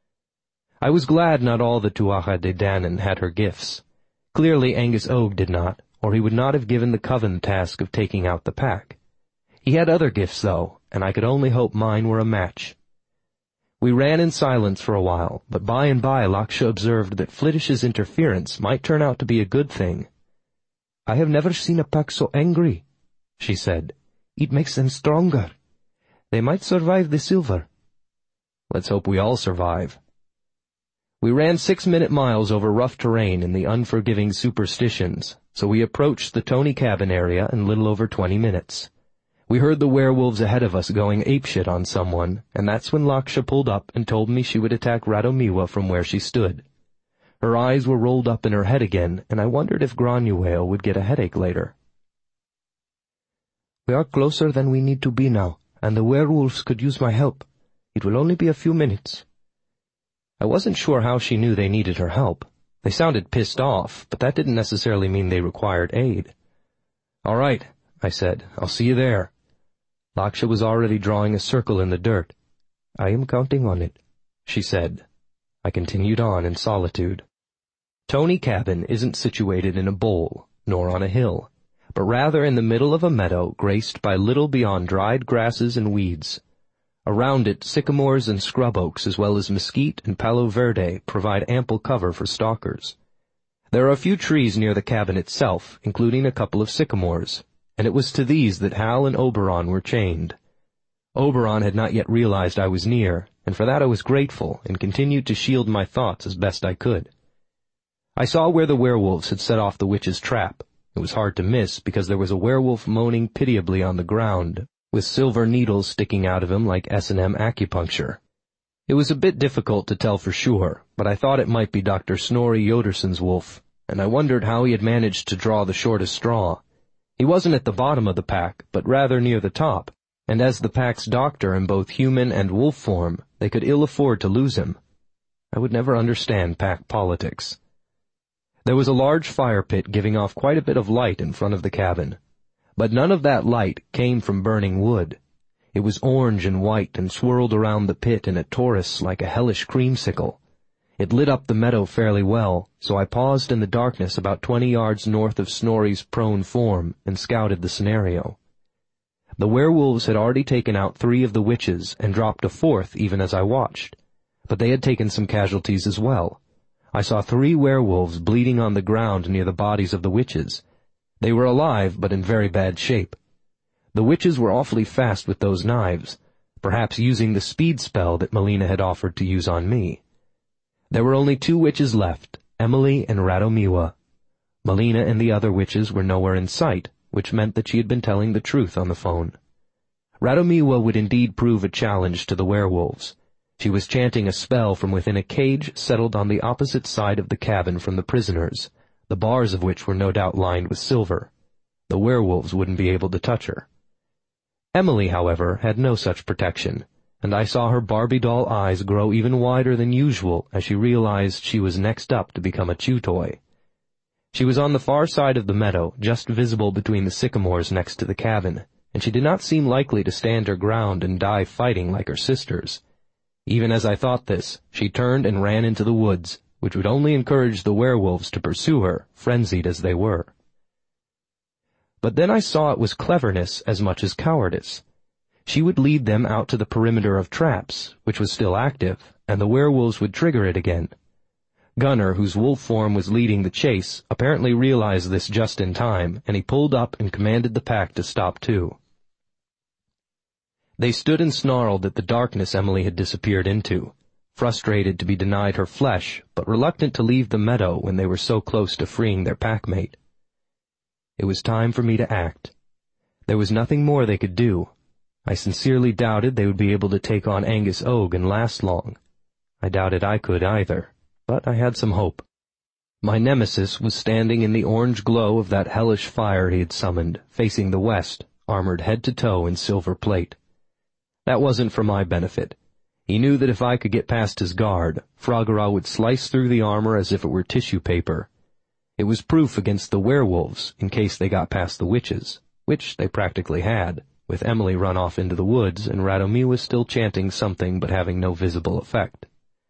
I was glad not all the Tuatha De Danann had her gifts. Clearly Angus Og did not, or he would not have given the coven the task of taking out the pack. He had other gifts, though, and I could only hope mine were a match. We ran in silence for a while, but by and by Laksha observed that Flittish's interference might turn out to be a good thing. "I have never seen a pack so angry," she said. "It makes them stronger. They might survive the silver." "Let's hope we all survive." We ran six-minute miles over rough terrain in the unforgiving superstitions, so we approached the Tony cabin area in little over twenty minutes. We heard the werewolves ahead of us going apeshit on someone, and that's when Laksha pulled up and told me she would attack Radomiwa from where she stood. Her eyes were rolled up in her head again, and I wondered if Granuaile would get a headache later. "We are closer than we need to be now, and the werewolves could use my help. It will only be a few minutes." I wasn't sure how she knew they needed her help. They sounded pissed off, but that didn't necessarily mean they required aid. "All right," I said. "I'll see you there." Laksha was already drawing a circle in the dirt. "I am counting on it," she said. I continued on in solitude. Tony Cabin isn't situated in a bowl, nor on a hill, but rather in the middle of a meadow graced by little beyond dried grasses and weeds. Around it, sycamores and scrub oaks as well as mesquite and palo verde provide ample cover for stalkers. There are a few trees near the cabin itself, including a couple of sycamores, and it was to these that Hal and Oberon were chained. Oberon had not yet realized I was near, and for that I was grateful and continued to shield my thoughts as best I could. I saw where the werewolves had set off the witch's trap. It was hard to miss because there was a werewolf moaning pitiably on the ground, with silver needles sticking out of him like S and M acupuncture. It was a bit difficult to tell for sure, but I thought it might be Doctor Snorri Yoderson's wolf, and I wondered how he had managed to draw the shortest straw. He wasn't at the bottom of the pack, but rather near the top, and as the pack's doctor in both human and wolf form, they could ill afford to lose him. I would never understand pack politics. There was a large fire pit giving off quite a bit of light in front of the cabin, but none of that light came from burning wood. It was orange and white and swirled around the pit in a torus like a hellish creamsicle. It lit up the meadow fairly well, so I paused in the darkness about twenty yards north of Snorri's prone form and scouted the scenario. The werewolves had already taken out three of the witches and dropped a fourth even as I watched, but they had taken some casualties as well. I saw three werewolves bleeding on the ground near the bodies of the witches. They were alive, but in very bad shape. The witches were awfully fast with those knives, perhaps using the speed spell that Melina had offered to use on me. There were only two witches left, Emily and Radomiwa. Melina and the other witches were nowhere in sight, which meant that she had been telling the truth on the phone. Radomiwa would indeed prove a challenge to the werewolves. She was chanting a spell from within a cage settled on the opposite side of the cabin from the prisoners, the bars of which were no doubt lined with silver. The werewolves wouldn't be able to touch her. Emily, however, had no such protection, and I saw her Barbie doll eyes grow even wider than usual as she realized she was next up to become a chew toy. She was on the far side of the meadow, just visible between the sycamores next to the cabin, and she did not seem likely to stand her ground and die fighting like her sisters. Even as I thought this, she turned and ran into the woods, which would only encourage the werewolves to pursue her, frenzied as they were. But then I saw it was cleverness as much as cowardice. She would lead them out to the perimeter of traps, which was still active, and the werewolves would trigger it again. Gunnar, whose wolf form was leading the chase, apparently realized this just in time, and he pulled up and commanded the pack to stop too. They stood and snarled at the darkness Emily had disappeared into, frustrated to be denied her flesh, but reluctant to leave the meadow when they were so close to freeing their packmate. It was time for me to act. There was nothing more they could do. I sincerely doubted they would be able to take on Angus Og and last long. I doubted I could either, but I had some hope. My nemesis was standing in the orange glow of that hellish fire he had summoned, facing the west, armored head to toe in silver plate. That wasn't for my benefit. He knew that if I could get past his guard, Froggerah would slice through the armor as if it were tissue paper. It was proof against the werewolves in case they got past the witches, which they practically had, with Emily run off into the woods and Radomiwa still chanting something but having no visible effect.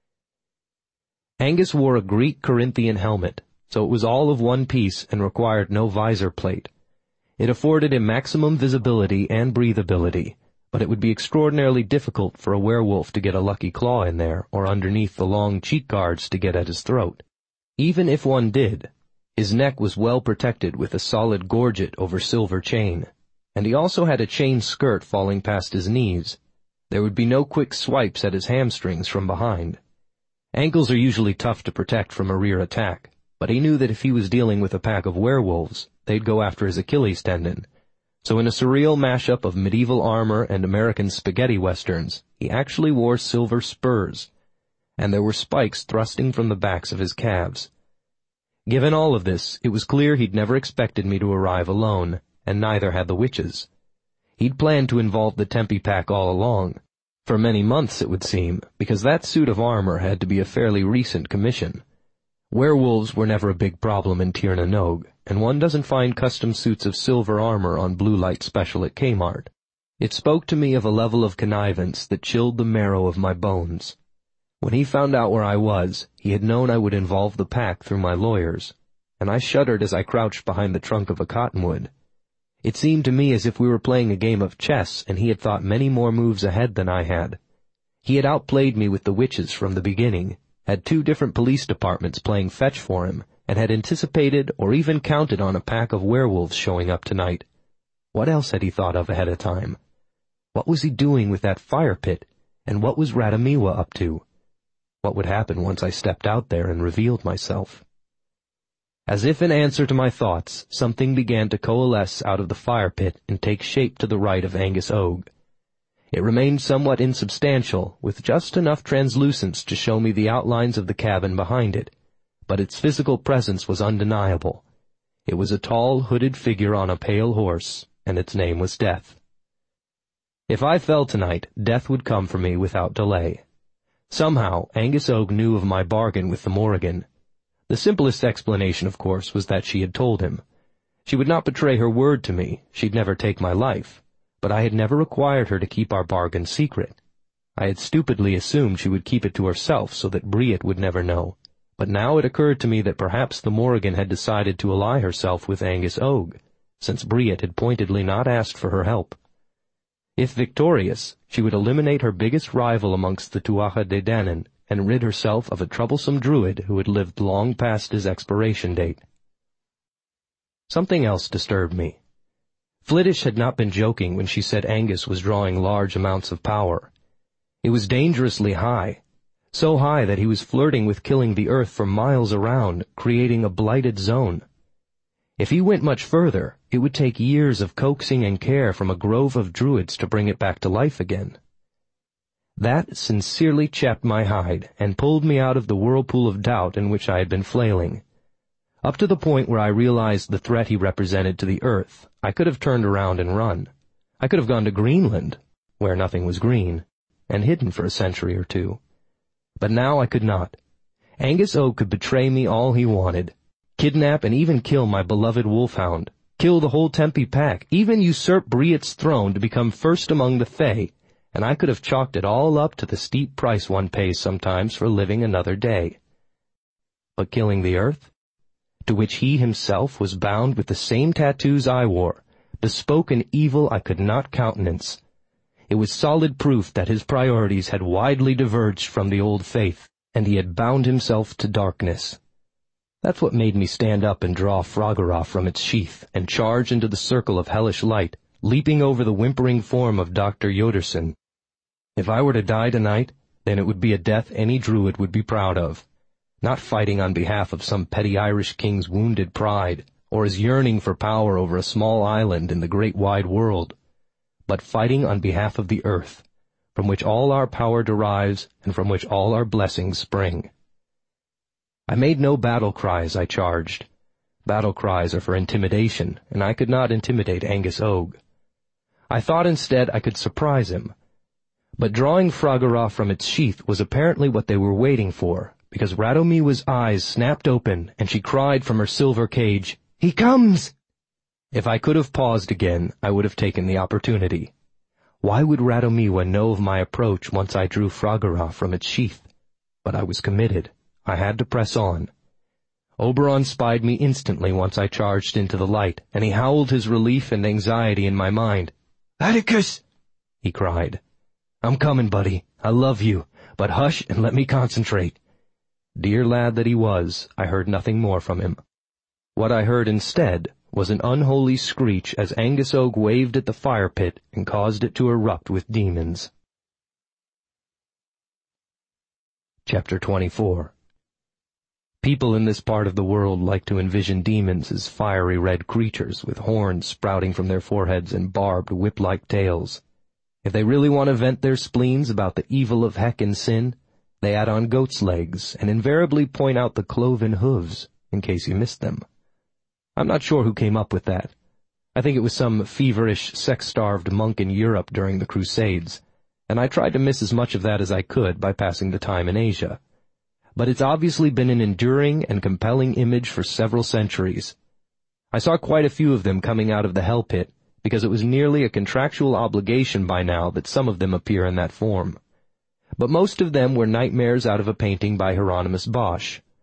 Angus wore a Greek Corinthian helmet, so it was all of one piece and required no visor plate. It afforded him maximum visibility and breathability, but it would be extraordinarily difficult for a werewolf to get a lucky claw in there or underneath the long cheek guards to get at his throat. Even if one did, his neck was well protected with a solid gorget over silver chain, and he also had a chain skirt falling past his knees. There would be no quick swipes at his hamstrings from behind. Ankles are usually tough to protect from a rear attack, but he knew that if he was dealing with a pack of werewolves, they'd go after his Achilles tendon. So in a surreal mashup of medieval armor and American spaghetti westerns, he actually wore silver spurs, and there were spikes thrusting from the backs of his calves. Given all of this, it was clear he'd never expected me to arrive alone, and neither had the witches. He'd planned to involve the Tempe pack all along, for many months it would seem, because that suit of armor had to be a fairly recent commission. Werewolves were never a big problem in Tir na Nog, and one doesn't find custom suits of silver armor on Blue Light Special at Kmart. It spoke to me of a level of connivance that chilled the marrow of my bones. When he found out where I was, he had known I would involve the pack through my lawyers, and I shuddered as I crouched behind the trunk of a cottonwood. It seemed to me as if we were playing a game of chess, and he had thought many more moves ahead than I had. He had outplayed me with the witches from the beginning, had two different police departments playing fetch for him, and had anticipated or even counted on a pack of werewolves showing up tonight. What else had he thought of ahead of time? What was he doing with that fire pit, and what was Radomiwa up to? What would happen once I stepped out there and revealed myself? As if in answer to my thoughts, something began to coalesce out of the fire pit and take shape to the right of Angus Og. It remained somewhat insubstantial, with just enough translucence to show me the outlines of the cabin behind it, but its physical presence was undeniable. It was a tall, hooded figure on a pale horse, and its name was Death. If I fell tonight, death would come for me without delay. Somehow, Angus Og knew of my bargain with the Morrigan. The simplest explanation, of course, was that she had told him. She would not betray her word to me, she'd never take my life, but I had never required her to keep our bargain secret. I had stupidly assumed she would keep it to herself so that Briet would never know, but now it occurred to me that perhaps the Morrigan had decided to ally herself with Angus Og, since Briet had pointedly not asked for her help. If victorious, she would eliminate her biggest rival amongst the Tuatha De Danann and rid herself of a troublesome druid who had lived long past his expiration date. Something else disturbed me. Flittish had not been joking when she said Angus was drawing large amounts of power. It was dangerously high, so high that he was flirting with killing the earth for miles around, creating a blighted zone. If he went much further, it would take years of coaxing and care from a grove of druids to bring it back to life again. That sincerely chapped my hide and pulled me out of the whirlpool of doubt in which I had been flailing. Up to the point where I realized the threat he represented to the earth, I could have turned around and run. I could have gone to Greenland, where nothing was green, and hidden for a century or two. But now I could not. Angus Og could betray me all he wanted, kidnap and even kill my beloved wolfhound, kill the whole Tempe pack, even usurp Briet's throne to become first among the Fae, and I could have chalked it all up to the steep price one pays sometimes for living another day. But killing the earth, to which he himself was bound with the same tattoos I wore, bespoke an evil I could not countenance. It was solid proof that his priorities had widely diverged from the old faith, and he had bound himself to darkness. That's what made me stand up and draw Froggerah from its sheath and charge into the circle of hellish light, leaping over the whimpering form of Doctor Yoderson. If I were to die tonight, then it would be a death any druid would be proud of, not fighting on behalf of some petty Irish king's wounded pride, or his yearning for power over a small island in the great wide world, but fighting on behalf of the earth, from which all our power derives and from which all our blessings spring. I made no battle cry as I charged. Battle cries are for intimidation, and I could not intimidate Angus Og. I thought instead I could surprise him. But drawing Froggerah from its sheath was apparently what they were waiting for, because Radomiwa's eyes snapped open, and she cried from her silver cage, "He comes!" If I could have paused again, I would have taken the opportunity. Why would Radomiwa know of my approach once I drew Froggerah from its sheath? But I was committed. I had to press on. Oberon spied me instantly once I charged into the light, and he howled his relief and anxiety in my mind. "Atticus!" he cried. "I'm coming, buddy. I love you, but hush and let me concentrate." Dear lad that he was, I heard nothing more from him. What I heard instead was an unholy screech as Angus Og waved at the fire pit and caused it to erupt with demons. Chapter twenty-four. People in this part of the world like to envision demons as fiery red creatures with horns sprouting from their foreheads and barbed whip-like tails. If they really want to vent their spleens about the evil of heck and sin, they add on goat's legs and invariably point out the cloven hooves, in case you missed them. I'm not sure who came up with that. I think it was some feverish, sex-starved monk in Europe during the Crusades, and I tried to miss as much of that as I could by passing the time in Asia. But it's obviously been an enduring and compelling image for several centuries. I saw quite a few of them coming out of the hell pit, because it was nearly a contractual obligation by now that some of them appear in that form. But most of them were nightmares out of a painting by Hieronymus Bosch,